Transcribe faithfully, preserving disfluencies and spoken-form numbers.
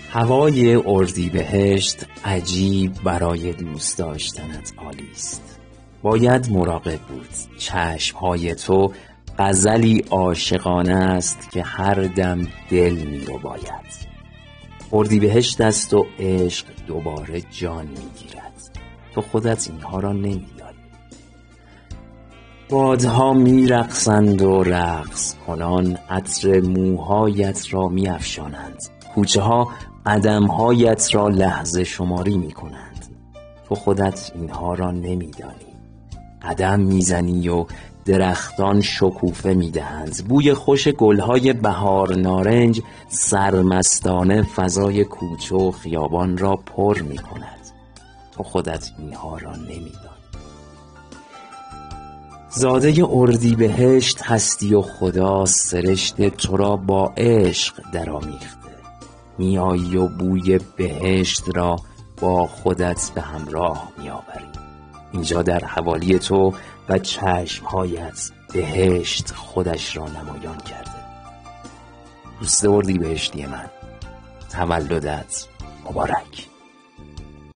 هوای اردیبهشت عجیب برای دوست داشتنت عالی است. باید مراقب بود. چشمهای تو غزلی عاشقانه است که هر دم دل می‌رباید. اردیبهشت است و عشق دوباره جان می‌گیرد. تو خودت اینها را نمی‌دانی. بادها می‌رقصند و رقص کنان عطر موهایت را می‌افشانند. کوچه ها قدمهایت را لحظه شماری می کنند. تو خودت اینها را نمی دانی. قدم می زنی و درختان شکوفه می دهند. بوی خوش گلهای بهار نارنج سرمستانه فضای کوچه و خیابان را پر می کند. تو خودت اینها را نمی دانی. زاده اردیبهشت هستی و خدا سرشت تو را با عشق درآمیخته. میایی و بوی بهشت را با خودت به همراه میآوری. اینجا در حوالی تو و چشمهایت بهشت خودش را نمایان کرده. دوست اردیبهشتی من، تولدت مبارک.